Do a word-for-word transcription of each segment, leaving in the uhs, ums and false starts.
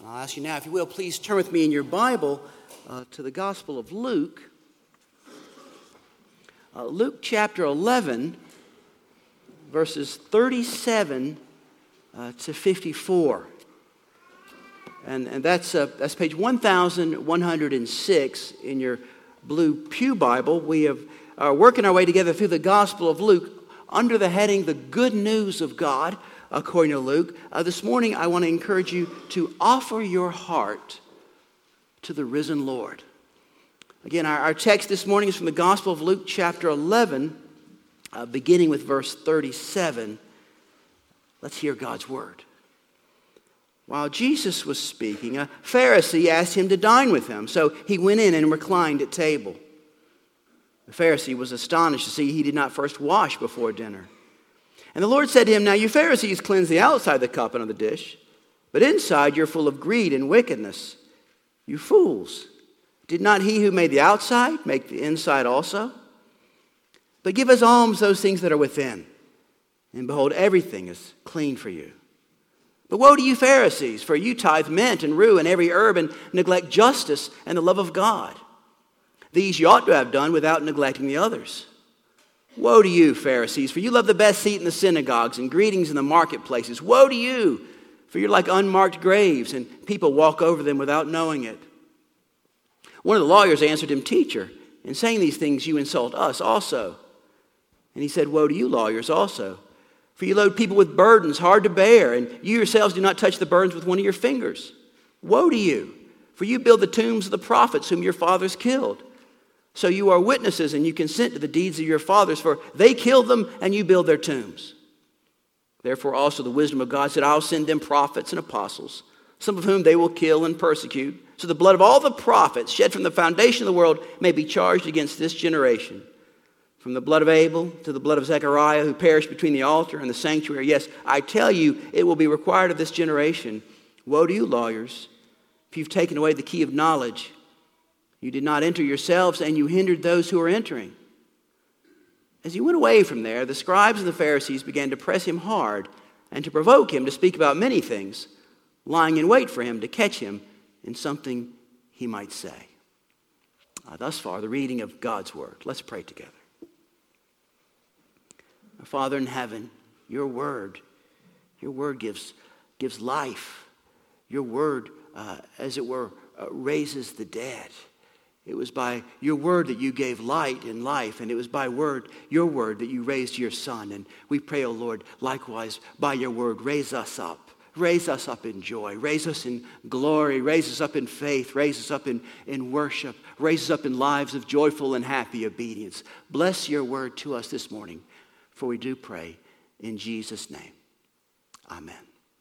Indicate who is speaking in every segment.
Speaker 1: I'll ask you now, if you will, please turn with me in your Bible uh, to the Gospel of Luke. Uh, Luke chapter eleven, verses thirty-seven uh, to fifty-four. And, and that's, uh, that's page one thousand one hundred six in your blue pew Bible. We have, are working our way together through the Gospel of Luke under the heading, The Good News of God, according to Luke. Uh, this morning, I want to encourage you to offer your heart to the risen Lord. Again, our, our text this morning is from the Gospel of Luke, chapter eleven, uh, beginning with verse thirty-seven. Let's hear God's word. While Jesus was speaking, a Pharisee asked him to dine with him, so he went in and reclined at table. The Pharisee was astonished to see he did not first wash before dinner. And the Lord said to him, "Now you Pharisees cleanse the outside of the cup and of the dish, but inside you're full of greed and wickedness. You fools, did not he who made the outside make the inside also? But give as alms those things that are within, and behold, everything is clean for you. But woe to you Pharisees, for you tithe mint and rue and every herb and neglect justice and the love of God. These you ought to have done without neglecting the others. Woe to you, Pharisees, for you love the best seat in the synagogues and greetings in the marketplaces. Woe to you, for you're like unmarked graves, and people walk over them without knowing it." One of the lawyers answered him, "Teacher, in saying these things you insult us also." And he said, "Woe to you, lawyers, also, for you load people with burdens hard to bear, and you yourselves do not touch the burdens with one of your fingers. Woe to you, for you build the tombs of the prophets whom your fathers killed. So you are witnesses, and you consent to the deeds of your fathers, for they killed them, and you build their tombs. Therefore also the wisdom of God said, I'll send them prophets and apostles, some of whom they will kill and persecute, so the blood of all the prophets shed from the foundation of the world may be charged against this generation. From the blood of Abel to the blood of Zechariah, who perished between the altar and the sanctuary. Yes, I tell you, it will be required of this generation. Woe to you, lawyers, if you've taken away the key of knowledge. You did not enter yourselves, and you hindered those who are entering." As he went away from there, the scribes and the Pharisees began to press him hard and to provoke him to speak about many things, lying in wait for him to catch him in something he might say. Uh, thus far, the reading of God's word. Let's pray together. Our Father in heaven, your word, your word gives, gives life. Your word, uh, as it were, uh, raises the dead. It was by your word that you gave light and life, and it was by word, your word that you raised your Son. And we pray, O Lord, likewise, by your word, raise us up. Raise us up in joy. Raise us in glory. Raise us up in faith. Raise us up in, in worship. Raise us up in lives of joyful and happy obedience. Bless your word to us this morning, for we do pray in Jesus' name. Amen.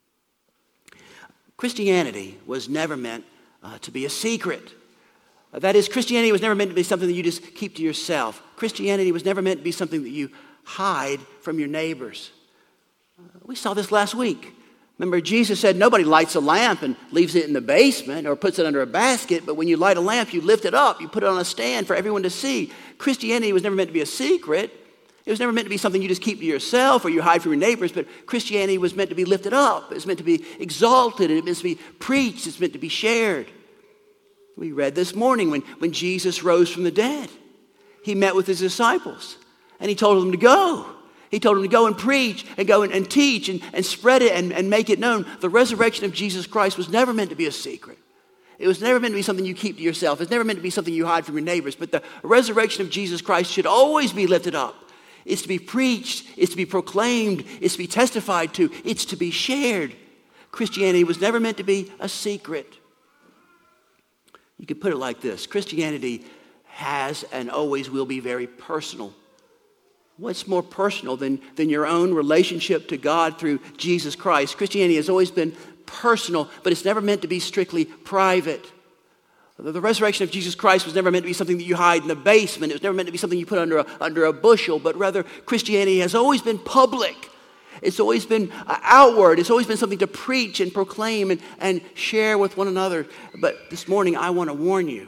Speaker 1: Christianity was never meant uh, to be a secret. That is, Christianity was never meant to be something that you just keep to yourself. Christianity was never meant to be something that you hide from your neighbors. We saw this last week. Remember, Jesus said nobody lights a lamp and leaves it in the basement or puts it under a basket, but when you light a lamp, you lift it up, you put it on a stand for everyone to see. Christianity was never meant to be a secret. It was never meant to be something you just keep to yourself or you hide from your neighbors, but Christianity was meant to be lifted up. It was meant to be exalted. It was meant to be preached. It's meant to be shared. We read this morning when, when Jesus rose from the dead. He met with his disciples and he told them to go. He told them to go and preach and go and, and teach and, and spread it and, and make it known. The resurrection of Jesus Christ was never meant to be a secret. It was never meant to be something you keep to yourself. It's never meant to be something you hide from your neighbors. But the resurrection of Jesus Christ should always be lifted up. It's to be preached. It's to be proclaimed. It's to be testified to. It's to be shared. Christianity was never meant to be a secret. You could put it like this. Christianity has and always will be very personal. What's more personal than, than your own relationship to God through Jesus Christ? Christianity has always been personal, but it's never meant to be strictly private. The, the resurrection of Jesus Christ was never meant to be something that you hide in the basement. It was never meant to be something you put under a, under a bushel, but rather Christianity has always been public. It's always been uh, outward. It's always been something to preach and proclaim and, and share with one another. But this morning, I want to warn you.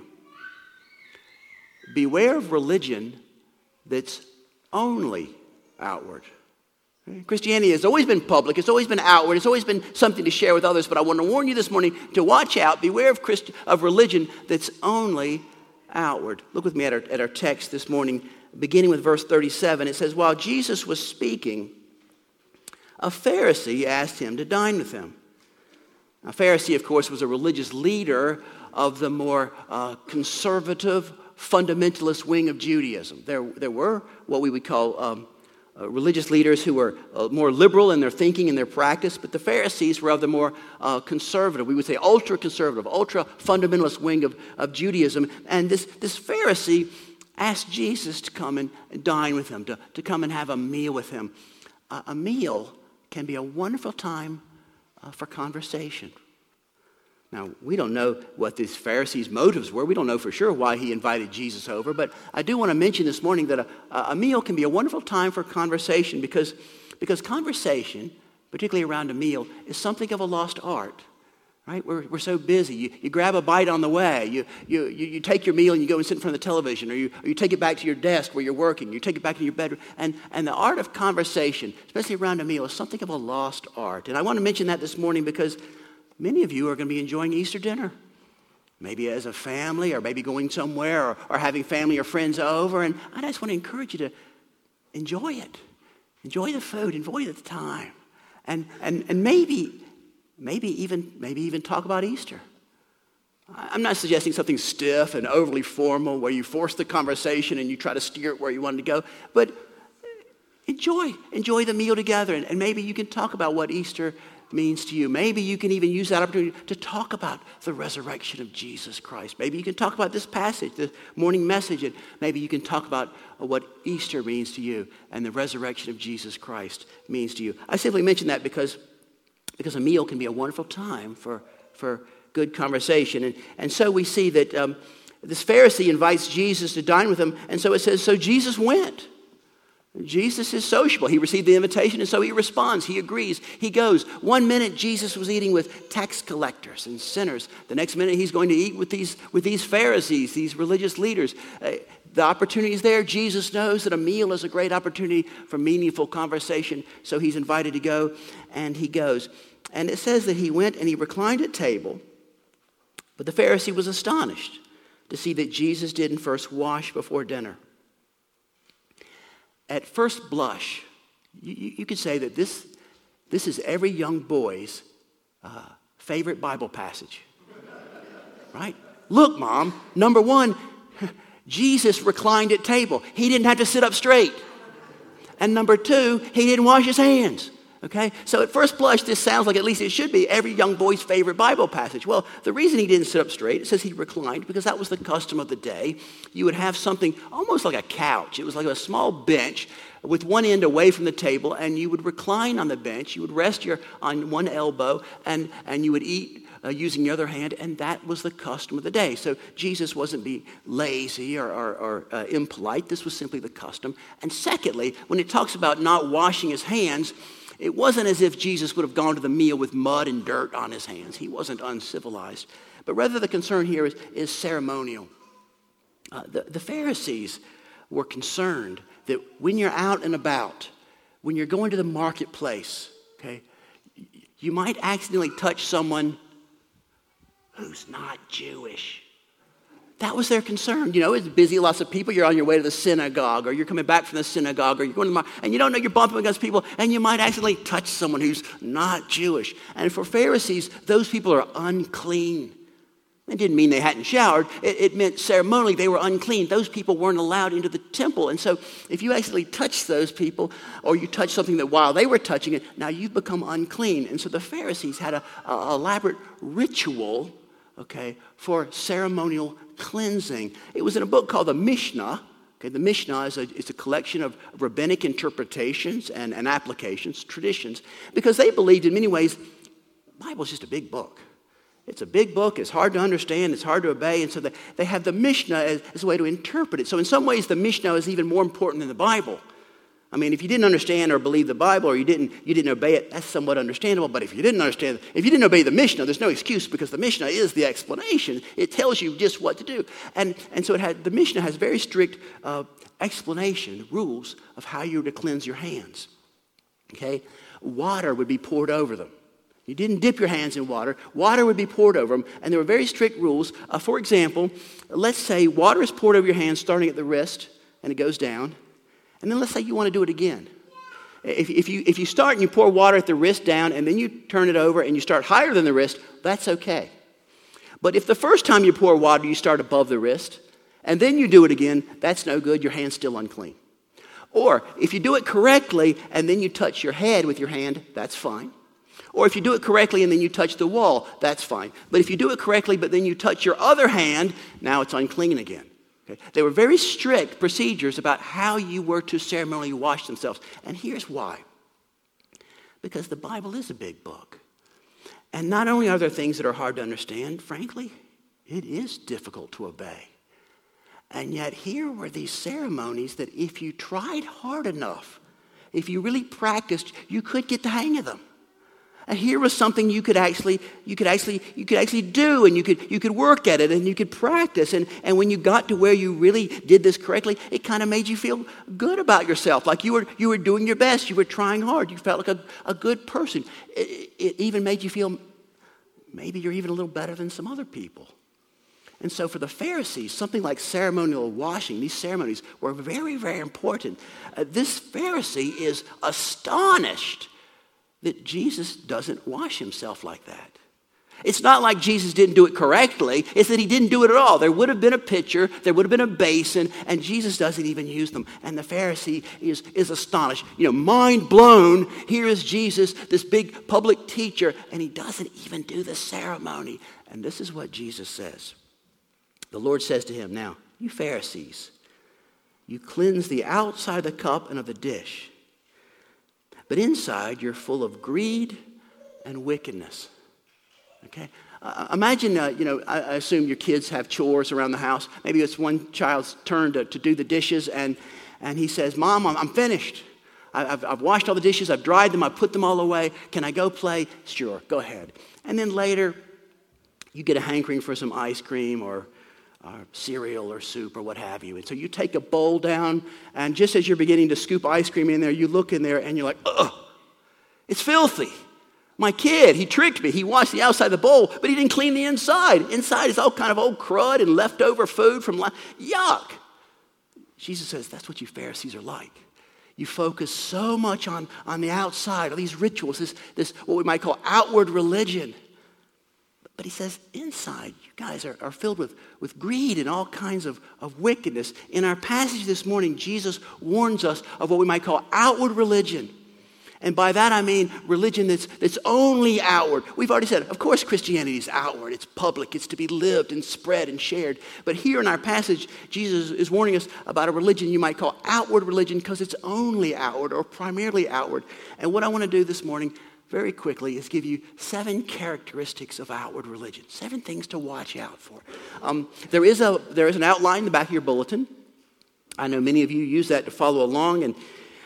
Speaker 1: Beware of religion that's only outward. Christianity has always been public. It's always been outward. It's always been something to share with others. But I want to warn you this morning to watch out. Beware of Christ- of religion that's only outward. Look with me at our, at our text this morning, beginning with verse thirty-seven. It says, while Jesus was speaking, a Pharisee asked him to dine with him. A Pharisee, of course, was a religious leader of the more uh, conservative, fundamentalist wing of Judaism. There, there were what we would call um, uh, religious leaders who were uh, more liberal in their thinking and their practice, but the Pharisees were of the more uh, conservative, we would say ultra-conservative, ultra-fundamentalist wing of, of Judaism. And this, this Pharisee asked Jesus to come and dine with him, to, to come and have a meal with him. Uh, a meal can be a wonderful time uh, for conversation. Now, we don't know what this Pharisee's motives were. We don't know for sure why he invited Jesus over. But I do want to mention this morning that a, a meal can be a wonderful time for conversation because, because conversation, particularly around a meal, is something of a lost art. Right? We're, we're so busy. You, you grab a bite on the way. You, you, you, you take your meal and you go and sit in front of the television, or you, or you take it back to your desk where you're working. You take it back to your bedroom. And, and the art of conversation, especially around a meal, is something of a lost art. And I want to mention that this morning because many of you are going to be enjoying Easter dinner, maybe as a family, or maybe going somewhere, or, or having family or friends over. And I just want to encourage you to enjoy it. Enjoy the food. Enjoy the time. And, and, and maybe... Maybe even, maybe even talk about Easter. I'm not suggesting something stiff and overly formal where you force the conversation and you try to steer it where you want it to go, but enjoy, enjoy the meal together, and, and maybe you can talk about what Easter means to you. Maybe you can even use that opportunity to talk about the resurrection of Jesus Christ. Maybe you can talk about this passage, the morning message, and maybe you can talk about what Easter means to you and the resurrection of Jesus Christ means to you. I simply mention that because Because a meal can be a wonderful time for, for good conversation. And, and so we see that um, this Pharisee invites Jesus to dine with him. And so it says, so Jesus went. Jesus is sociable. He received the invitation, and so he responds. He agrees. He goes. One minute, Jesus was eating with tax collectors and sinners. The next minute, he's going to eat with these, with these Pharisees, these religious leaders. Uh, the opportunity is there. Jesus knows that a meal is a great opportunity for meaningful conversation, so he's invited to go, and he goes. And it says that he went and he reclined at table, but the Pharisee was astonished to see that Jesus didn't first wash before dinner. At first blush, you, you could say that this, this is every young boy's uh, favorite Bible passage, right? Look, Mom, number one, Jesus reclined at table. He didn't have to sit up straight. And number two, he didn't wash his hands. Okay, so at first blush, this sounds like at least it should be every young boy's favorite Bible passage. Well, the reason he didn't sit up straight, it says he reclined, because that was the custom of the day. You would have something almost like a couch. It was like a small bench with one end away from the table, and you would recline on the bench. You would rest your on one elbow, and, and you would eat uh, using the other hand, and that was the custom of the day. So Jesus wasn't being lazy or, or, or uh, impolite. This was simply the custom. And secondly, when it talks about not washing his hands, it wasn't as if Jesus would have gone to the meal with mud and dirt on his hands. He wasn't uncivilized. But rather the concern here is, is ceremonial. Uh, the, the Pharisees were concerned that when you're out and about, when you're going to the marketplace, okay, you might accidentally touch someone who's not Jewish. That was their concern. You know, it's busy, lots of people. You're on your way to the synagogue, or you're coming back from the synagogue, or you're going to the market, and you don't know you're bumping against people, and you might accidentally touch someone who's not Jewish. And for Pharisees, those people are unclean. It didn't mean they hadn't showered. It, it meant ceremonially they were unclean. Those people weren't allowed into the temple. And so if you actually touch those people, or you touch something that while they were touching it, now you've become unclean. And so the Pharisees had an elaborate ritual, okay, for ceremonial cleansing. It was in a book called the Mishnah. Okay, the Mishnah is a, is a collection of rabbinic interpretations and, and applications, traditions, because they believed in many ways the Bible is just a big book. It's a big book. It's hard to understand. It's hard to obey. And so they, they have the Mishnah as, as a way to interpret it. So in some ways, the Mishnah is even more important than the Bible. I mean, if you didn't understand or believe the Bible, or you didn't you didn't obey it, that's somewhat understandable. But if you didn't understand, if you didn't obey the Mishnah, there's no excuse, because the Mishnah is the explanation. It tells you just what to do. And, and so it had, the Mishnah has very strict uh, explanation, rules of how you're to cleanse your hands. okay, water would be poured over them. You didn't dip your hands in water. Water would be poured over them, and there were very strict rules. Uh, for example, let's say water is poured over your hands starting at the wrist, and it goes down. And then let's say you want to do it again. If, if, you, if you start and you pour water at the wrist down, and then you turn it over and you start higher than the wrist, that's okay. But if the first time you pour water, you start above the wrist, and then you do it again, that's no good. Your hand's still unclean. Or if you do it correctly, and then you touch your head with your hand, that's fine. Or if you do it correctly and then you touch the wall, that's fine. But if you do it correctly but then you touch your other hand, now it's unclean again. Okay? They were very strict procedures about how you were to ceremonially wash themselves. And here's why. Because the Bible is a big book. And not only are there things that are hard to understand, frankly, it is difficult to obey. And yet here were these ceremonies that if you tried hard enough, if you really practiced, you could get the hang of them. And here was something you could actually, you could actually, you could actually do, and you could, you could work at it, and you could practice. And, and when you got to where you really did this correctly, it kind of made you feel good about yourself, like you were, you were doing your best, you were trying hard, you felt like a, a good person. It, it even made you feel maybe you're even a little better than some other people. And so for the Pharisees, something like ceremonial washing, these ceremonies were very, very important. Uh, this Pharisee is astonished that Jesus doesn't wash himself like that. It's not like Jesus didn't do it correctly. It's that he didn't do it at all. There would have been a pitcher, there would have been a basin, and Jesus doesn't even use them. And the Pharisee is, is astonished. You know, mind blown. Here is Jesus, this big public teacher, and he doesn't even do the ceremony. And this is what Jesus says. The Lord says to him, now, you Pharisees, you cleanse the outside of the cup and of the dish, but inside you're full of greed and wickedness. Okay? Uh, imagine, uh, you know, I, I assume your kids have chores around the house. Maybe it's one child's turn to, to do the dishes, and, and he says, Mom, I'm, I'm finished. I, I've, I've washed all the dishes. I've dried them. I've put them all away. Can I go play? Sure, go ahead. And then later, you get a hankering for some ice cream or or cereal or soup or what have you. And so you take a bowl down, and just as you're beginning to scoop ice cream in there, you look in there and you're like, ugh, it's filthy. My kid, he tricked me. He washed the outside of the bowl, but he didn't clean the inside. Inside is all kind of old crud and leftover food from, la- yuck. Jesus says, that's what you Pharisees are like. You focus so much on, on the outside, all these rituals, this, this what we might call outward religion. But he says, inside, you guys are, are filled with, with greed and all kinds of, of wickedness. In our passage this morning, Jesus warns us of what we might call outward religion. And by that I mean religion that's, that's only outward. We've already said, of course, Christianity is outward. It's public. It's to be lived and spread and shared. But here in our passage, Jesus is warning us about a religion you might call outward religion because it's only outward or primarily outward. And what I want to do this morning very quickly is give you seven characteristics of outward religion. Seven things to watch out for. Um, there is a there is an outline in the back of your bulletin. I know many of you use that to follow along. And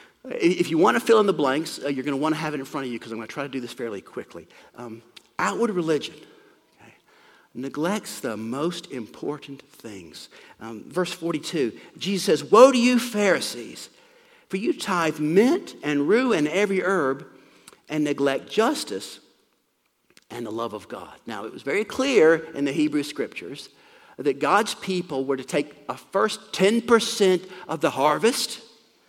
Speaker 1: if you want to fill in the blanks, uh, you're going to want to have it in front of you because I'm going to try to do this fairly quickly. Um, outward religion okay, neglects the most important things. Um, verse forty-two, Jesus says, woe to you Pharisees, for you tithe mint and rue and every herb, and neglect justice and the love of God. Now, it was very clear in the Hebrew Scriptures that God's people were to take a first ten percent of the harvest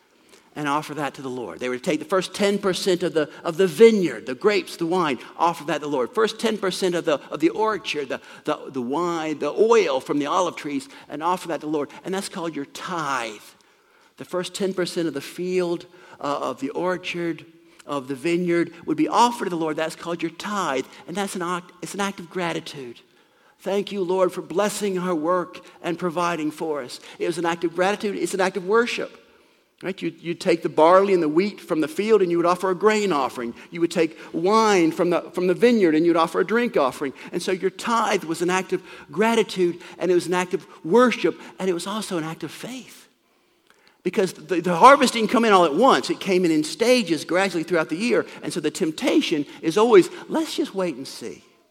Speaker 1: and offer that to the Lord. They were to take the first ten percent of the, of the vineyard, the grapes, the wine, offer that to the Lord. First ten percent of the, of the orchard, the, the, the wine, the oil from the olive trees, and offer that to the Lord. And that's called your tithe. The first ten percent of the field, uh, of the orchard, of the vineyard would be offered to the Lord. That's called your tithe. And that's an act, it's an act of gratitude. Thank you, Lord, for blessing our work and providing for us. It was an act of gratitude. It's an act of worship. Right? You, you'd take the barley and the wheat from the field and you would offer a grain offering. You would take wine from the, from the vineyard and you'd offer a drink offering. And so your tithe was an act of gratitude, and it was an act of worship, and it was also an act of faith. Because the, the harvest didn't come in all at once. It came in in stages gradually throughout the year. And so the temptation is always, let's just wait and see.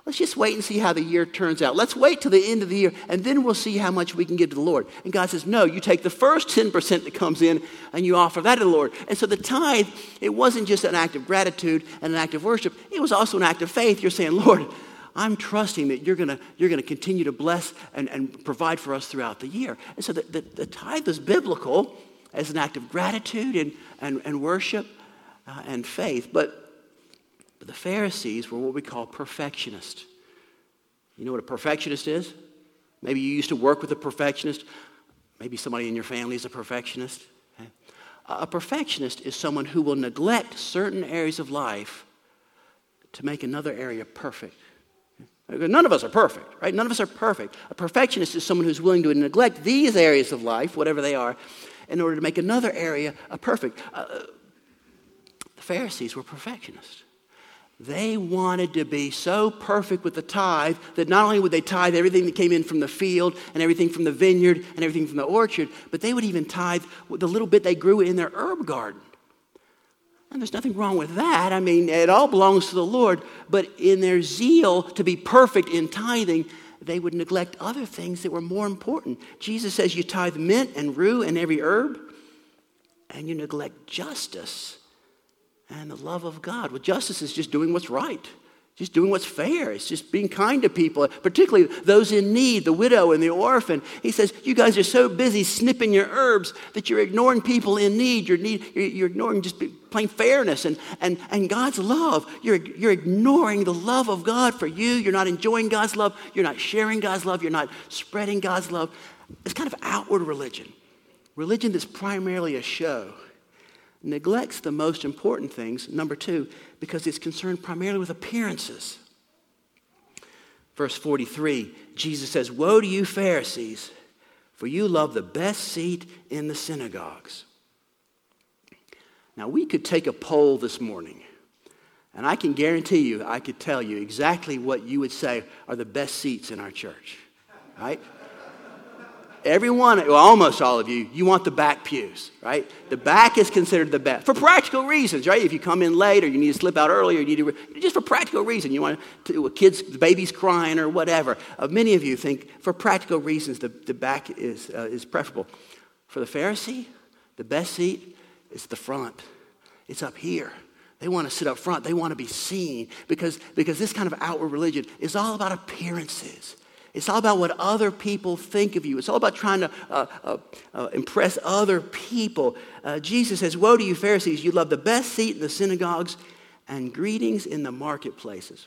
Speaker 1: Let's just wait and see how the year turns out. Let's wait till the end of the year, and then we'll see how much we can give to the Lord. And God says, no, you take the first ten percent that comes in, and you offer that to the Lord. And so the tithe, it wasn't just an act of gratitude and an act of worship. It was also an act of faith. You're saying, Lord, I'm trusting that you're going you're gonna continue to bless and, and provide for us throughout the year. And so the, the, the tithe is biblical as an act of gratitude and, and, and worship uh, and faith. But But the Pharisees were what we call perfectionists. You know what a perfectionist is? Maybe you used to work with a perfectionist. Maybe somebody in your family is a perfectionist. Okay? A perfectionist is someone who will neglect certain areas of life to make another area perfect. Okay? None of us are perfect, right? None of us are perfect. A perfectionist is someone who's willing to neglect these areas of life, whatever they are, in order to make another area a perfect. Uh, the Pharisees were perfectionists. They wanted to be so perfect with the tithe that not only would they tithe everything that came in from the field and everything from the vineyard and everything from the orchard, but they would even tithe the little bit they grew in their herb garden. And there's nothing wrong with that. I mean, it all belongs to the Lord. But in their zeal to be perfect in tithing, they would neglect other things that were more important. Jesus says you tithe mint and rue and every herb, and you neglect justice and the love of God. Well, justice is just doing what's right. Just doing what's fair. It's just being kind to people, particularly those in need, the widow and the orphan. He says, you guys are so busy snipping your herbs that you're ignoring people in need. You're, need, you're, you're ignoring just plain fairness and, and, and God's love. You're, you're ignoring the love of God for you. You're not enjoying God's love. You're not sharing God's love. You're not spreading God's love. It's kind of outward religion. Religion that's primarily a show. Neglects the most important things, number two, because it's concerned primarily with appearances. Verse forty-three, Jesus says, woe to you Pharisees, for you love the best seat in the synagogues. Now we could take a poll this morning, and I can guarantee you, I could tell you exactly what you would say are the best seats in our church, right? Everyone, well, almost all of you, you want the back pews, right? The back is considered the best for practical reasons, right? If you come in late or you need to slip out early or you need to, just for practical reason, you want to, kids, the baby's crying or whatever. Uh, many of you think for practical reasons the, the back is, uh, is preferable. For the Pharisee, the best seat is the front. It's up here. They want to sit up front. They want to be seen because, because this kind of outward religion is all about appearances. It's all about what other people think of you. It's all about trying to uh, uh, uh, impress other people. Uh, Jesus says, woe to you Pharisees, you love the best seat in the synagogues and greetings in the marketplaces.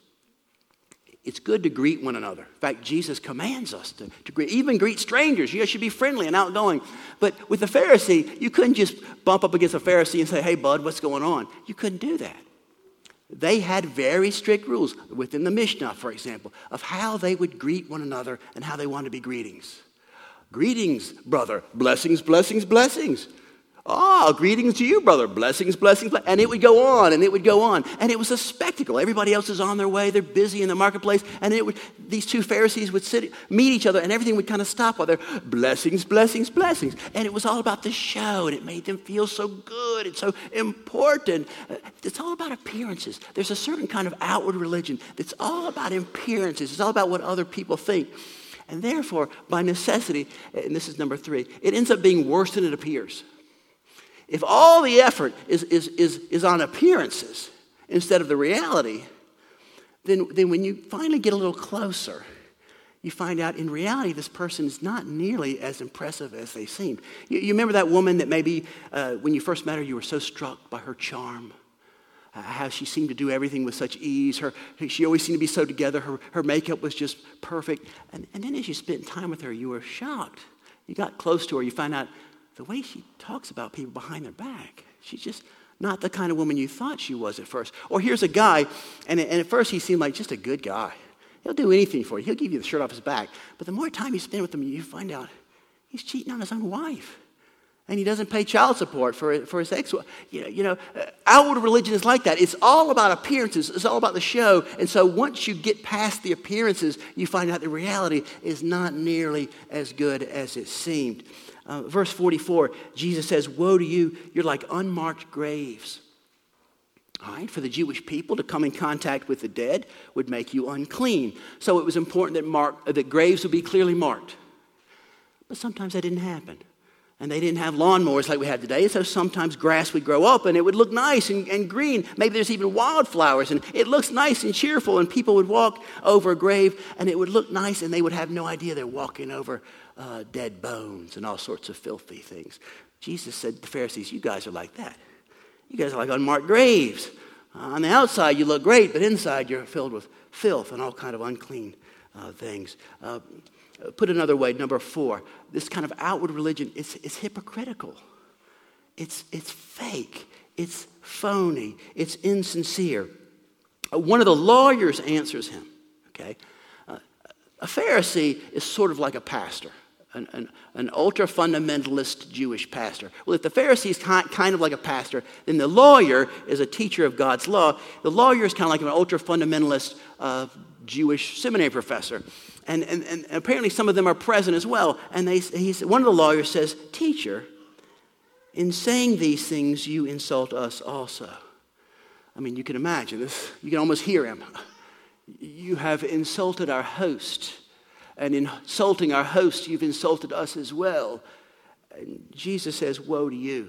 Speaker 1: It's good to greet one another. In fact, Jesus commands us to, to greet, even greet strangers. You should be friendly and outgoing. But with the Pharisee, you couldn't just bump up against a Pharisee and say, hey, bud, what's going on? You couldn't do that. They had very strict rules within the Mishnah, for example, of how they would greet one another and how they wanted to be greetings. Greetings, brother. Blessings, blessings, blessings. Oh, greetings to you, brother. Blessings, blessings, blessings. And it would go on, and it would go on. And it was a spectacle. Everybody else is on their way. They're busy in the marketplace. And it would, these two Pharisees would sit, meet each other, and everything would kind of stop while they're blessings, blessings, blessings. And it was all about the show, and it made them feel so good and so important. It's all about appearances. There's a certain kind of outward religion that's all about appearances. It's all about what other people think. And therefore, by necessity, and this is number three, it ends up being worse than it appears. If all the effort is, is, is, is on appearances instead of the reality, then, then when you finally get a little closer, you find out in reality this person is not nearly as impressive as they seemed. You, you remember that woman that maybe uh, when you first met her, you were so struck by her charm, uh, how she seemed to do everything with such ease. Her, she always seemed to be so together. Her, her makeup was just perfect. And, and then as you spent time with her, you were shocked. You got close to her, you find out the way she talks about people behind their back. She's just not the kind of woman you thought she was at first. Or here's a guy, and, and at first he seemed like just a good guy. He'll do anything for you. He'll give you the shirt off his back. But the more time you spend with him, you find out he's cheating on his own wife. And he doesn't pay child support for, for his ex-wife. You know, you know, outward religion is like that. It's all about appearances. It's all about the show. And so once you get past the appearances, you find out the reality is not nearly as good as it seemed. Uh, verse forty-four, Jesus says, woe to you, you're like unmarked graves. All right, for the Jewish people to come in contact with the dead would make you unclean. So it was important that, mark, that graves would be clearly marked. But sometimes that didn't happen. And they didn't have lawnmowers like we have today, so sometimes grass would grow up and it would look nice and, and green. Maybe there's even wildflowers and it looks nice and cheerful, and people would walk over a grave and it would look nice, and they would have no idea they're walking over uh, dead bones and all sorts of filthy things. Jesus said to the Pharisees, you guys are like that. You guys are like unmarked graves. Uh, on the outside you look great, but inside you're filled with filth and all kind of unclean uh, things. Uh, Put another way, number four, this kind of outward religion is it's hypocritical. It's, it's fake. It's phony. It's insincere. Uh, one of the lawyers answers him, okay? Uh, a Pharisee is sort of like a pastor, an, an, an ultra-fundamentalist Jewish pastor. Well, if the Pharisee is kind, kind of like a pastor, then the lawyer is a teacher of God's law. The lawyer is kind of like an ultra-fundamentalist uh, Jewish seminary professor. And, and, and apparently some of them are present as well. And they, he's, one of the lawyers says, teacher, in saying these things, you insult us also. I mean, you can imagine this. You can almost hear him. You have insulted our host. And in insulting our host, you've insulted us as well. And Jesus says, woe to you.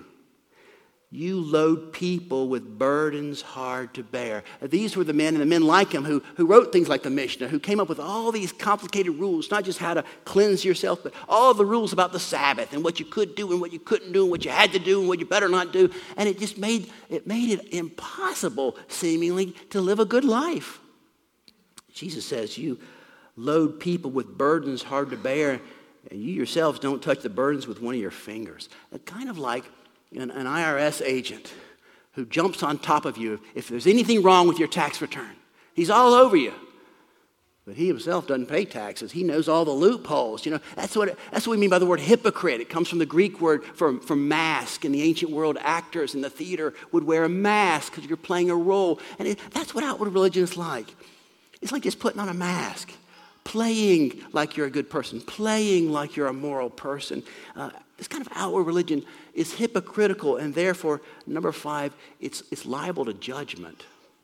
Speaker 1: You load people with burdens hard to bear. These were the men and the men like him who, who wrote things like the Mishnah, who came up with all these complicated rules, not just how to cleanse yourself, but all the rules about the Sabbath and what you could do and what you couldn't do and what you had to do and what you better not do. And it just made it, made it impossible, seemingly, to live a good life. Jesus says, you load people with burdens hard to bear, and you yourselves don't touch the burdens with one of your fingers. It's kind of like An, an I R S agent who jumps on top of you if there's anything wrong with your tax return. He's all over you. But he himself doesn't pay taxes. He knows all the loopholes. You know, that's what it, that's what we mean by the word hypocrite. It comes from the Greek word for, for mask. In the ancient world, actors in the theater would wear a mask because you're playing a role. And it, that's what outward religion is like. It's like just putting on a mask, playing like you're a good person, playing like you're a moral person. Uh, this kind of outward religion is hypocritical, and therefore, number five, it's, it's liable to judgment.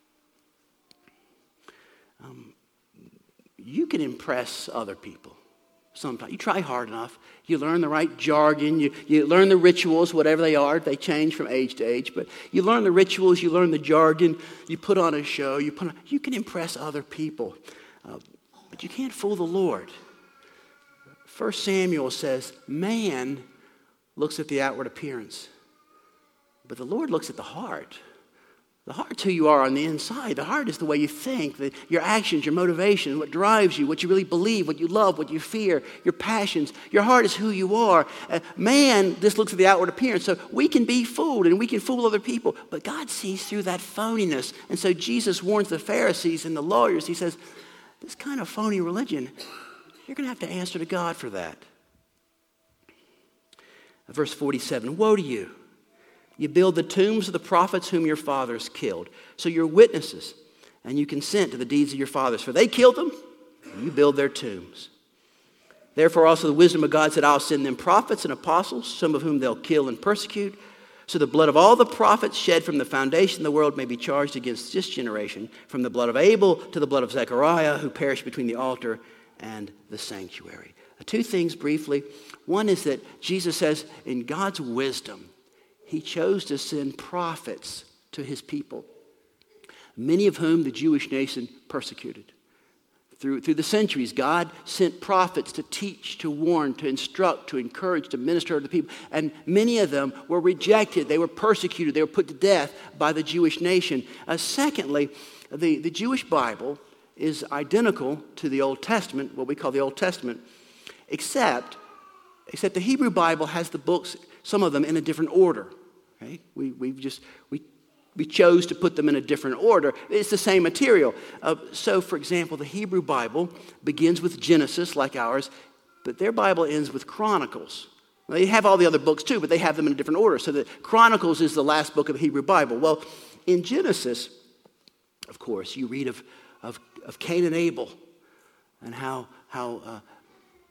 Speaker 1: Um, you can impress other people sometimes. You try hard enough. You learn the right jargon. You, you learn the rituals, whatever they are. They change from age to age. But you learn the rituals. You learn the jargon. You put on a show. You, put on, you can impress other people. Uh, but you can't fool the Lord. First Samuel says, man looks at the outward appearance, but the Lord looks at the heart. The heart's who you are on the inside. The heart is the way you think, the, your actions, your motivation, what drives you, what you really believe, what you love, what you fear, your passions. Your heart is who you are. Uh, man just looks at the outward appearance. So we can be fooled and we can fool other people, but God sees through that phoniness. And so Jesus warns the Pharisees and the lawyers. He says, this kind of phony religion, you're going to have to answer to God for that. Verse forty-seven, woe to you. You build the tombs of the prophets whom your fathers killed. So you're witnesses, and you consent to the deeds of your fathers. For they killed them, and you build their tombs. Therefore also the wisdom of God said, I'll send them prophets and apostles, some of whom they'll kill and persecute. So the blood of all the prophets shed from the foundation of the world may be charged against this generation, from the blood of Abel to the blood of Zechariah, who perished between the altar and the sanctuary. Two things briefly. One is that Jesus says in God's wisdom, he chose to send prophets to his people, many of whom the Jewish nation persecuted. Through, through the centuries, God sent prophets to teach, to warn, to instruct, to encourage, to minister to the people. And many of them were rejected. They were persecuted. They were put to death by the Jewish nation. Uh, secondly, the, the Jewish Bible is identical to the Old Testament, what we call the Old Testament, except, except the Hebrew Bible has the books, some of them in a different order. Okay? We, we've just, we, we chose to put them in a different order. It's the same material. Uh, so, for example, the Hebrew Bible begins with Genesis, like ours, but their Bible ends with Chronicles. They have all the other books too, but they have them in a different order. So the Chronicles is the last book of the Hebrew Bible. Well, in Genesis, of course, you read of, of, of Cain and Abel and how, how uh,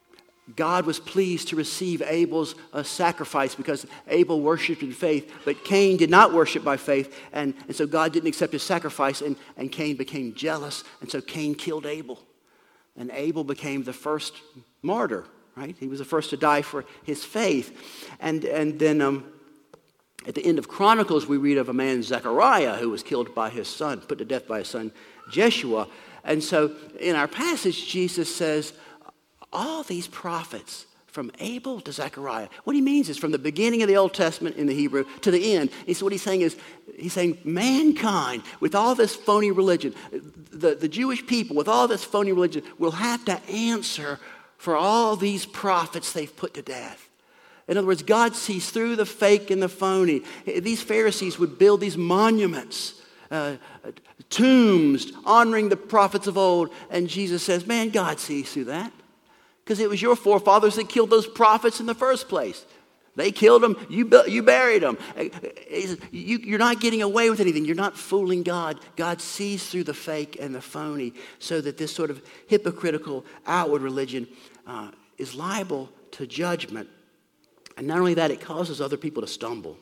Speaker 1: God was pleased to receive Abel's uh, sacrifice because Abel worshiped in faith, but Cain did not worship by faith, and, and so God didn't accept his sacrifice, and, and Cain became jealous, and so Cain killed Abel. And Abel became the first martyr, right? He was the first to die for his faith. And, and then um, at the end of Chronicles, we read of a man, Zechariah, who was killed by his son, put to death by his son, Jeshua. And so in our passage, Jesus says, all these prophets, from Abel to Zechariah. What he means is from the beginning of the Old Testament in the Hebrew to the end. And so what he's saying is, he's saying mankind, with all this phony religion, the, the Jewish people with all this phony religion will have to answer for all these prophets they've put to death. In other words, God sees through the fake and the phony. These Pharisees would build these monuments, uh, tombs, honoring the prophets of old. And Jesus says, man, God sees through that. Because it was your forefathers that killed those prophets in the first place. They killed them, you, you buried them. You, you're not getting away with anything. You're not fooling God. God sees through the fake and the phony, so that this sort of hypocritical outward religion uh, is liable to judgment. And not only that, it causes other people to stumble.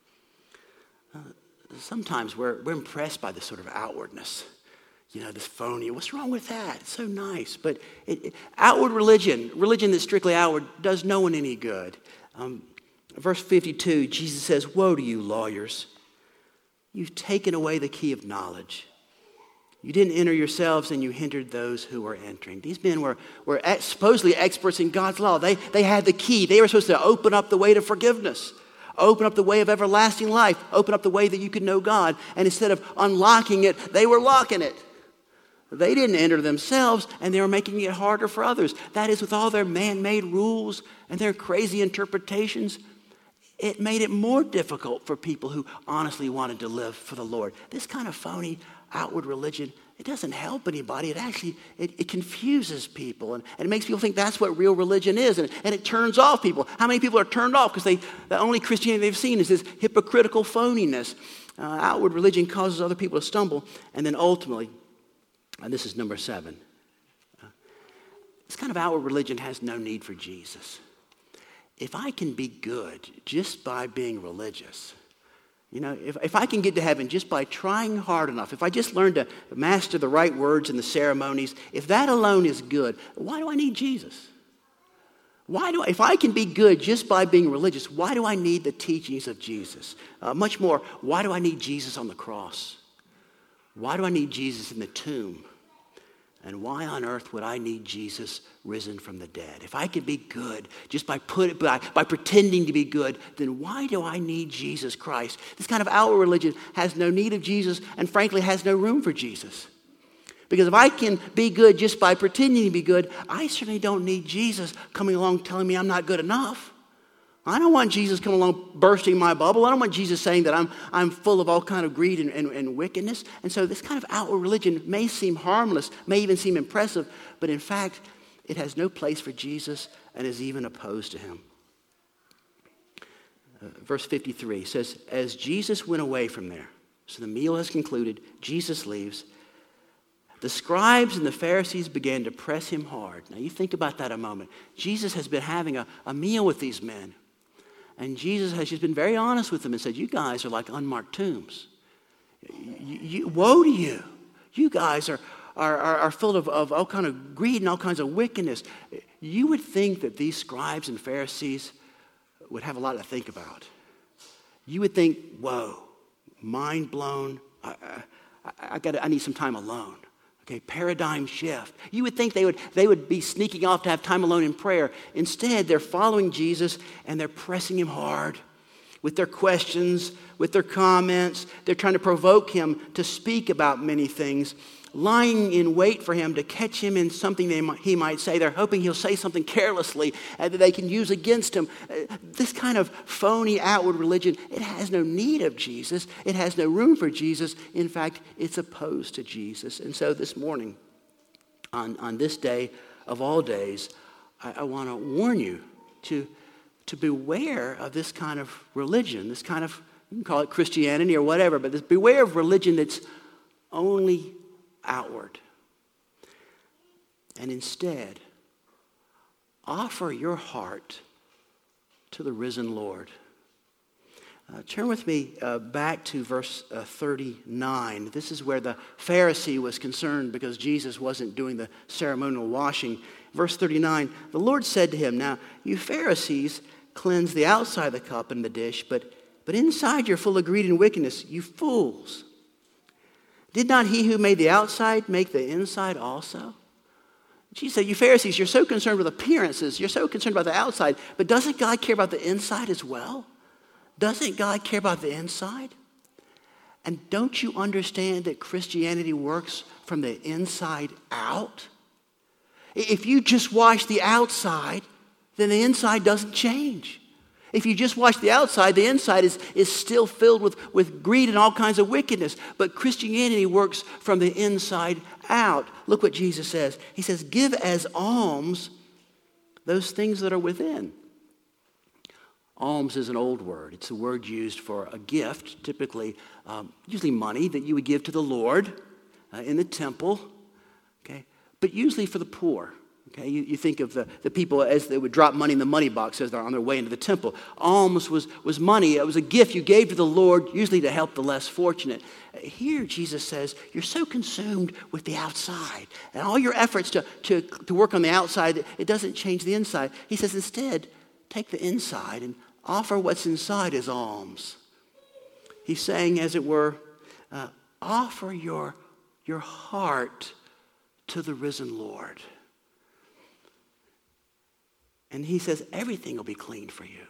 Speaker 1: Uh, sometimes we're, we're impressed by this sort of outwardness. You know, this phony, what's wrong with that? It's so nice. But it, it, outward religion, religion that's strictly outward, does no one any good. Um, verse fifty-two, Jesus says, woe to you, lawyers. You've taken away the key of knowledge. You didn't enter yourselves, and you hindered those who were entering. These men were, were ex- supposedly experts in God's law. They, they had the key. They were supposed to open up the way to forgiveness, open up the way of everlasting life, open up the way that you could know God. And instead of unlocking it, they were locking it. They didn't enter themselves, and they were making it harder for others. That is, with all their man-made rules and their crazy interpretations, it made it more difficult for people who honestly wanted to live for the Lord. This kind of phony outward religion, it doesn't help anybody. It actually, it, it confuses people, and, and it makes people think that's what real religion is, and, and it turns off people. How many people are turned off because they the only Christianity they've seen is this hypocritical phoniness? Uh, outward religion causes other people to stumble, and then ultimately, and this is number seven. Uh, this kind of outward religion has no need for Jesus. If I can be good just by being religious, you know, if, if I can get to heaven just by trying hard enough, if I just learn to master the right words and the ceremonies, if that alone is good, why do I need Jesus? Why do I, if I can be good just by being religious, why do I need the teachings of Jesus? Uh, much more, why do I need Jesus on the cross? Why do I need Jesus in the tomb? And why on earth would I need Jesus risen from the dead? If I could be good just by, put, by, by pretending to be good, then why do I need Jesus Christ? This kind of outward religion has no need of Jesus, and frankly has no room for Jesus. Because if I can be good just by pretending to be good, I certainly don't need Jesus coming along telling me I'm not good enough. I don't want Jesus coming along bursting my bubble. I don't want Jesus saying that I'm, I'm full of all kind of greed and, and, and wickedness. And so this kind of outward religion may seem harmless, may even seem impressive, but in fact, it has no place for Jesus and is even opposed to him. Uh, verse fifty-three says, as Jesus went away from there, so the meal has concluded, Jesus leaves, the scribes and the Pharisees began to press him hard. Now you think about that a moment. Jesus has been having a, a meal with these men. And Jesus has just been very honest with them and said, you guys are like unmarked tombs. You, you, woe to you. You guys are, are, are, are filled of, of all kind of greed and all kinds of wickedness. You would think that these scribes and Pharisees would have a lot to think about. You would think, whoa, mind blown. I, I, I, gotta, I need some time alone. Okay, paradigm shift. You would think they would, they would be sneaking off to have time alone in prayer. Instead, they're following Jesus and they're pressing him hard with their questions, with their comments. They're trying to provoke him to speak about many things, lying in wait for him to catch him in something they might, he might say. They're hoping he'll say something carelessly uh, that they can use against him. Uh, this kind of phony outward religion, it has no need of Jesus. It has no room for Jesus. In fact, it's opposed to Jesus. And so this morning, on, on this day of all days, I, I want to warn you to, to beware of this kind of religion, this kind of, you can call it Christianity or whatever, but this, beware of religion that's only outward. And instead, offer your heart to the risen Lord. Uh, turn with me uh, back to verse uh, thirty-nine. This is where the Pharisee was concerned because Jesus wasn't doing the ceremonial washing. Verse thirty-nine, the Lord said to him, now, you Pharisees cleanse the outside of the cup and the dish, but, but inside you're full of greed and wickedness, you fools. Did not he who made the outside make the inside also? Jesus said, you Pharisees, you're so concerned with appearances, you're so concerned about the outside, but doesn't God care about the inside as well? Doesn't God care about the inside? And don't you understand that Christianity works from the inside out? If you just wash the outside, then the inside doesn't change. If you just wash the outside, the inside is, is still filled with, with greed and all kinds of wickedness. But Christianity works from the inside out. Look what Jesus says. He says, give as alms those things that are within. Alms is an old word. It's a word used for a gift, typically, um, usually money that you would give to the Lord uh, in the temple, okay? But usually for the poor. Okay, you, you think of the, the people as they would drop money in the money box as they're on their way into the temple. Alms was, was money. It was a gift you gave to the Lord, usually to help the less fortunate. Here, Jesus says, you're so consumed with the outside. And all your efforts to, to, to work on the outside, it doesn't change the inside. He says, instead, take the inside and offer what's inside as alms. He's saying, as it were, uh, offer your, your heart to the risen Lord. And he says, everything will be clean for you.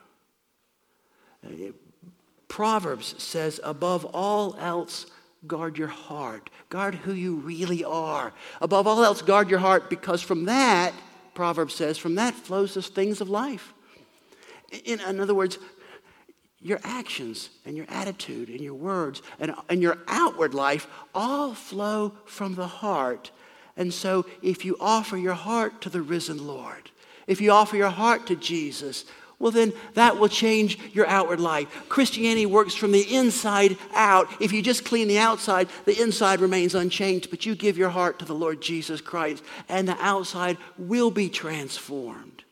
Speaker 1: Uh, Proverbs says, above all else, guard your heart. Guard who you really are. Above all else, guard your heart, because from that, Proverbs says, from that flows the things of life. In, in other words, your actions and your attitude and your words and, and your outward life all flow from the heart. And so if you offer your heart to the risen Lord, if you offer your heart to Jesus, well then that will change your outward life. Christianity works from the inside out. If you just clean the outside, the inside remains unchanged, but you give your heart to the Lord Jesus Christ and the outside will be transformed.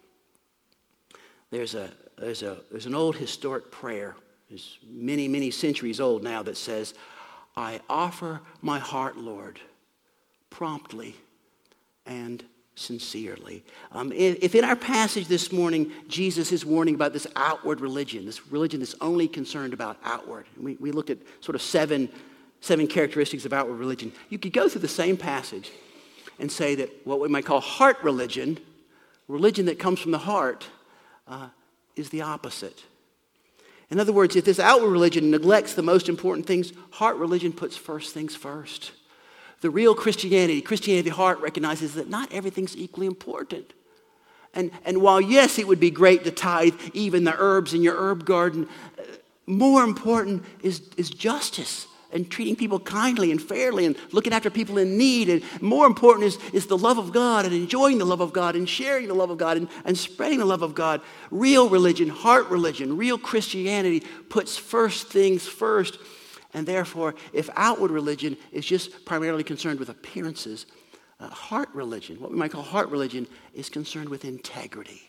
Speaker 1: There's a there's a there's an old historic prayer, it's many, many centuries old now, that says, I offer my heart, Lord, promptly and sincerely. Um, if in our passage this morning, Jesus is warning about this outward religion, this religion that's only concerned about outward. We, we looked at sort of seven, seven characteristics of outward religion. You could go through the same passage and say that what we might call heart religion, religion that comes from the heart, uh, is the opposite. In other words, if this outward religion neglects the most important things, heart religion puts first things first. The real Christianity, Christianity heart, recognizes that not everything's equally important. And, and while, yes, it would be great to tithe even the herbs in your herb garden, uh, more important is, is justice and treating people kindly and fairly and looking after people in need. And more important is, is the love of God and enjoying the love of God and sharing the love of God and, and spreading the love of God. Real religion, heart religion, real Christianity puts first things first. And therefore, if outward religion is just primarily concerned with appearances, uh, heart religion, what we might call heart religion, is concerned with integrity.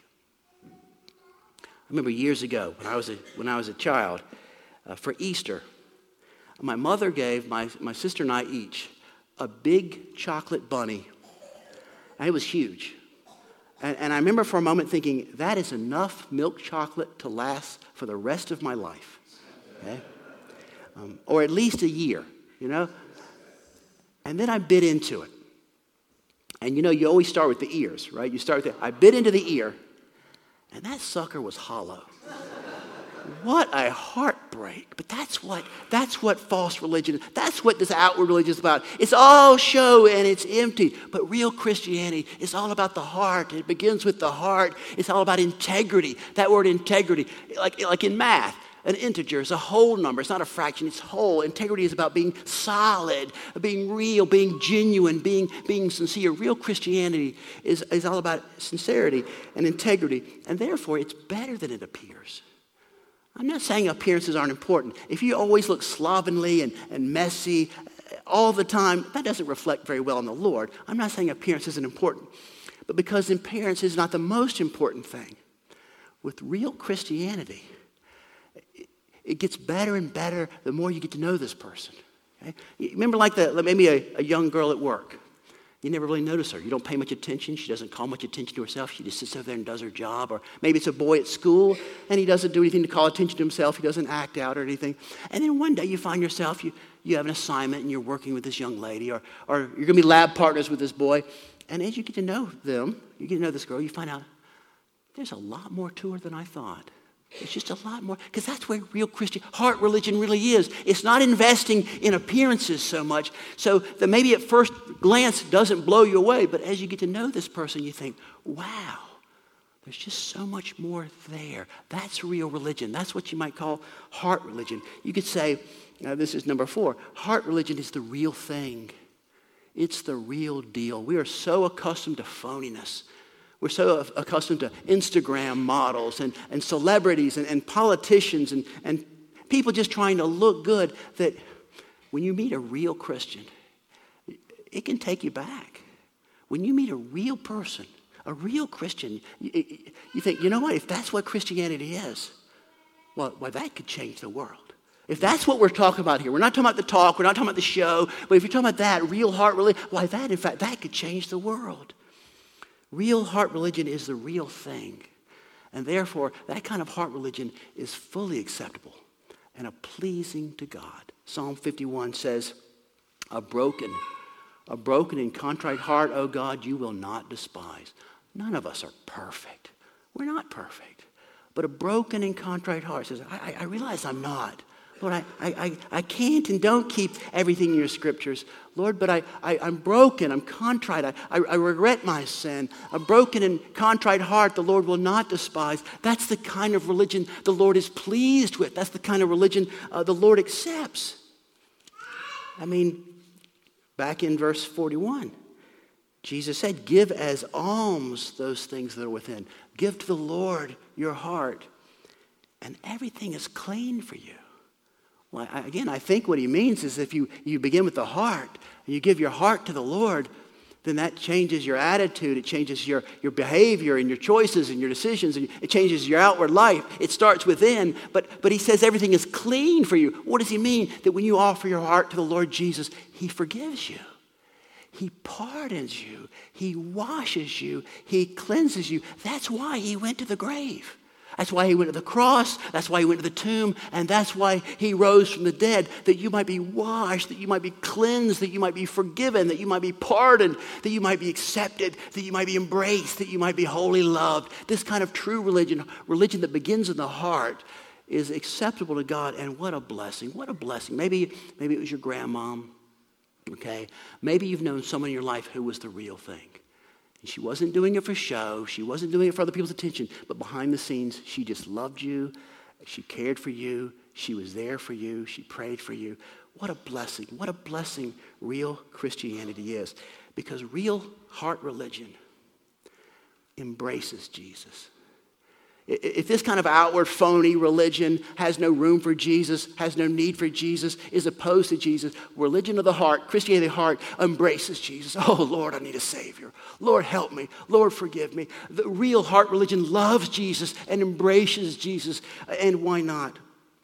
Speaker 1: I remember years ago when I was a, when I was a child, uh, for Easter, my mother gave my, my sister and I each a big chocolate bunny. And it was huge. And, and I remember for a moment thinking, that is enough milk chocolate to last for the rest of my life. Okay? Um, or at least a year, you know. And then I bit into it. And you know, you always start with the ears, right? You start with the, I bit into the ear, and that sucker was hollow. What a heartbreak. But that's what, that's what false religion, that's what this outward religion is about. It's all show and it's empty. But real Christianity is all about the heart. It begins with the heart. It's all about integrity. That word integrity, like, like in math. An integer is a whole number. It's not a fraction. It's whole. Integrity is about being solid, being real, being genuine, being, being sincere. Real Christianity is, is all about sincerity and integrity. And therefore, it's better than it appears. I'm not saying appearances aren't important. If you always look slovenly and, and messy all the time, that doesn't reflect very well on the Lord. I'm not saying appearance isn't important. but because appearance is not the most important thing. With real Christianity, it gets better and better the more you get to know this person. Okay? You remember like the, maybe a, a young girl at work. You never really notice her. You don't pay much attention. She doesn't call much attention to herself. She just sits over there and does her job. Or maybe it's a boy at school, and he doesn't do anything to call attention to himself. He doesn't act out or anything. And then one day you find yourself, you, you have an assignment, and you're working with this young lady, or, or you're going to be lab partners with this boy. And as you get to know them, you get to know this girl, you find out there's a lot more to her than I thought. It's just a lot more, because that's where real Christian heart religion really is. It's not investing in appearances so much, so that maybe at first glance doesn't blow you away, but as you get to know this person, you think, wow, there's just so much more there. That's real religion. That's what you might call heart religion. You could say, now this is number four, heart religion is the real thing. It's the real deal. We are so accustomed to phoniness. We're so accustomed to Instagram models and, and celebrities and, and politicians and, and people just trying to look good that when you meet a real Christian, it can take you back. When you meet a real person, a real Christian, you, you think, you know what, if that's what Christianity is, well, well, that could change the world. If that's what we're talking about here, we're not talking about the talk, we're not talking about the show, but if you're talking about that, real heart religion, why that, in fact, that could change the world. Real heart religion is the real thing. And therefore, that kind of heart religion is fully acceptable and a pleasing to God. Psalm fifty-one says, a broken, a broken and contrite heart, O God, you will not despise. None of us are perfect. We're not perfect. But a broken and contrite heart says, I, I realize I'm not. Lord, I, I, I can't and don't keep everything in your scriptures. Lord, but I, I, I'm broken. I'm contrite. I, I, I regret my sin. A broken and contrite heart the Lord will not despise. That's the kind of religion the Lord is pleased with. That's the kind of religion uh, the Lord accepts. I mean, back in verse forty-one, Jesus said, give as alms those things that are within. Give to the Lord your heart, and everything is clean for you. Well, I, again, I think what he means is if you, you begin with the heart, and you give your heart to the Lord, then that changes your attitude. It changes your, your behavior and your choices and your decisions. And it changes your outward life. It starts within. But, but he says everything is clean for you. What does he mean? That when you offer your heart to the Lord Jesus, he forgives you. He pardons you. He washes you. He cleanses you. That's why he went to the grave. That's why he went to the cross. That's why he went to the tomb. And that's why he rose from the dead, that you might be washed, that you might be cleansed, that you might be forgiven, that you might be pardoned, that you might be accepted, that you might be embraced, that you might be wholly loved. This kind of true religion, religion that begins in the heart, is acceptable to God. And what a blessing. What a blessing. Maybe, maybe it was your grandmom. Okay? Maybe you've known someone in your life who was the real thing. And she wasn't doing it for show. She wasn't doing it for other people's attention. But behind the scenes, she just loved you. She cared for you. She was there for you. She prayed for you. What a blessing. What a blessing real Christianity is. Because real heart religion embraces Jesus. If this kind of outward phony religion has no room for Jesus, has no need for Jesus, is opposed to Jesus, religion of the heart, Christianity of the heart, embraces Jesus. Oh, Lord, I need a Savior. Lord, help me. Lord, forgive me. The real heart religion loves Jesus and embraces Jesus. And why not?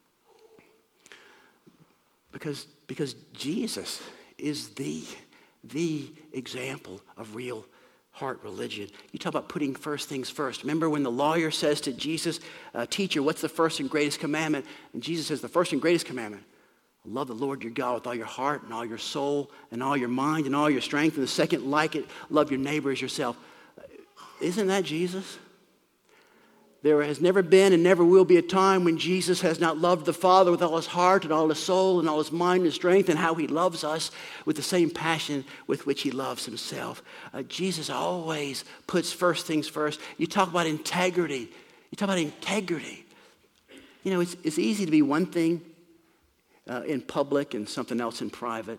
Speaker 1: Because, because Jesus is the, the example of real heart religion. You talk about putting first things first. Remember when the lawyer says to Jesus, uh, teacher, what's the first and greatest commandment? And Jesus says, the first and greatest commandment, love the Lord your God with all your heart and all your soul and all your mind and all your strength. And the second, like it, love your neighbor as yourself. Isn't that Jesus? There has never been and never will be a time when Jesus has not loved the Father with all his heart and all his soul and all his mind and strength, and how he loves us with the same passion with which he loves himself. Uh, Jesus always puts first things first. You talk about integrity. You talk about integrity. You know, it's, it's easy to be one thing uh, in public and something else in private.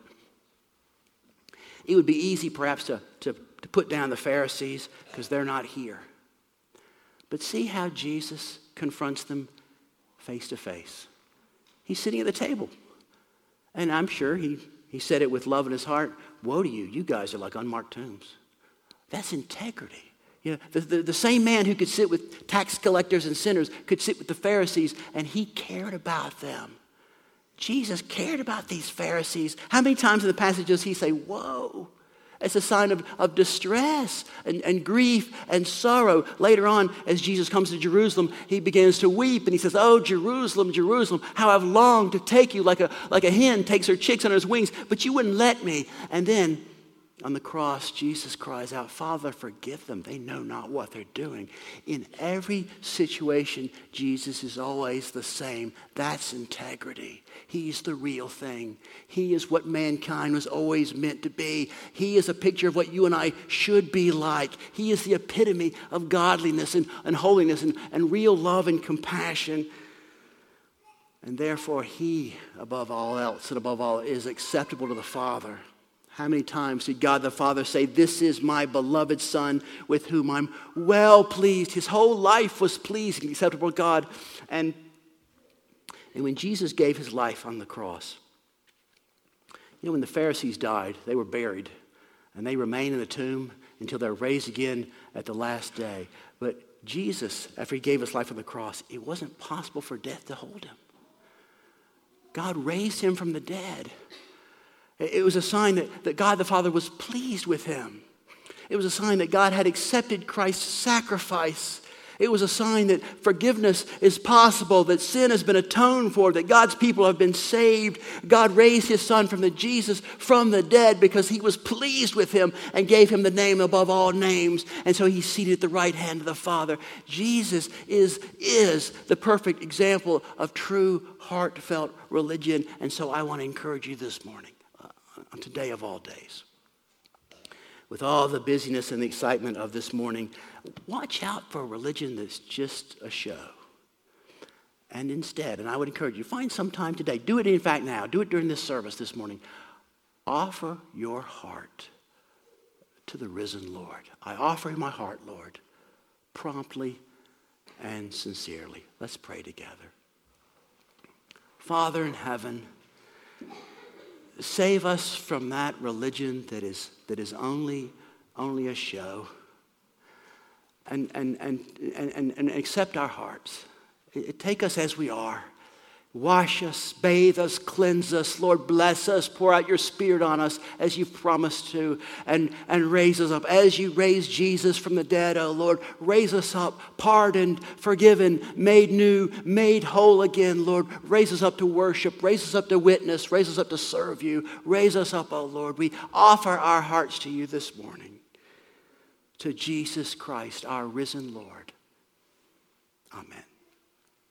Speaker 1: It would be easy perhaps to, to, to put down the Pharisees because they're not here. But see how Jesus confronts them face to face. He's sitting at the table. And I'm sure he, he said it with love in his heart. Woe to you, you guys are like unmarked tombs. That's integrity. You know, the, the, the same man who could sit with tax collectors and sinners could sit with the Pharisees, and he cared about them. Jesus cared about these Pharisees. How many times in the passage does he say, whoa? It's a sign of, of distress and, and grief and sorrow. Later on, as Jesus comes to Jerusalem, he begins to weep, and he says, oh, Jerusalem, Jerusalem, how I've longed to take you like a, like a hen takes her chicks under his wings, but you wouldn't let me. And then on the cross, Jesus cries out, Father, forgive them. They know not what they're doing. In every situation, Jesus is always the same. That's integrity. He's the real thing. He is what mankind was always meant to be. He is a picture of what you and I should be like. He is the epitome of godliness and, and holiness and, and real love and compassion. And therefore, he, above all else and above all, is acceptable to the Father. How many times did God the Father say, this is my beloved Son with whom I'm well pleased? His whole life was pleasing and acceptable to God. And, and when Jesus gave his life on the cross, you know, when the Pharisees died, they were buried. And they remained in the tomb until they're raised again at the last day. But Jesus, after he gave his life on the cross, it wasn't possible for death to hold him. God raised him from the dead. It was a sign that, that God the Father was pleased with him. It was a sign that God had accepted Christ's sacrifice. It was a sign that forgiveness is possible, that sin has been atoned for, that God's people have been saved. God raised his Son from the Jesus from the dead because he was pleased with him and gave him the name above all names. And so he's seated at the right hand of the Father. Jesus is, is the perfect example of true heartfelt religion. And so I want to encourage you this morning. On today of all days, with all the busyness and the excitement of this morning, watch out for a religion that's just a show. And instead, and I would encourage you, find some time today, do it in fact now, do it during this service this morning, offer your heart to the risen Lord. I offer my heart, Lord, promptly and sincerely. Let's pray together. Father in heaven, save us from that religion that is that is only only a show. And and and and, and accept our hearts. Take us as we are. Wash us, bathe us, cleanse us. Lord, bless us. Pour out your Spirit on us as you've promised to. And, and raise us up. As you raised Jesus from the dead, oh Lord, raise us up, pardoned, forgiven, made new, made whole again, Lord. Raise us up to worship. Raise us up to witness. Raise us up to serve you. Raise us up, oh Lord. We offer our hearts to you this morning. To Jesus Christ, our risen Lord. Amen.